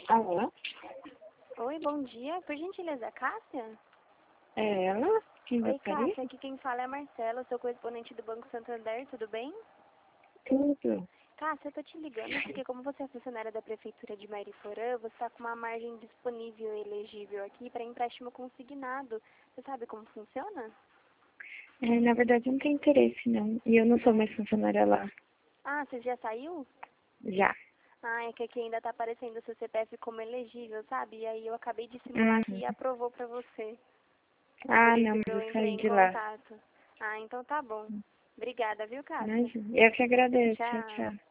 Alô? Oi, bom dia. Por gentileza, Cássia? É ela? Quem Oi, gostaria? Cássia. Aqui quem fala é a Marcela, sou correspondente do Banco Santander, tudo bem? Tudo. Cássia, eu tô te ligando porque como você é funcionária da Prefeitura de Mariporã, você tá com uma margem disponível e elegível aqui para empréstimo consignado. Você sabe como funciona? Na verdade, eu não tenho interesse, não. E eu não sou mais funcionária lá. Ah, você já saiu? Já. Ah, é que aqui ainda tá aparecendo o seu CPF como elegível, sabe? E aí eu acabei de simular aqui Uhum. e aprovou pra você. Por Ah, não, isso mas que eu eu entrei saí em de lá. contato. Ah, então tá bom. Obrigada, viu, Cássia? Mas eu que agradeço. Tchau, Tchau. tchau.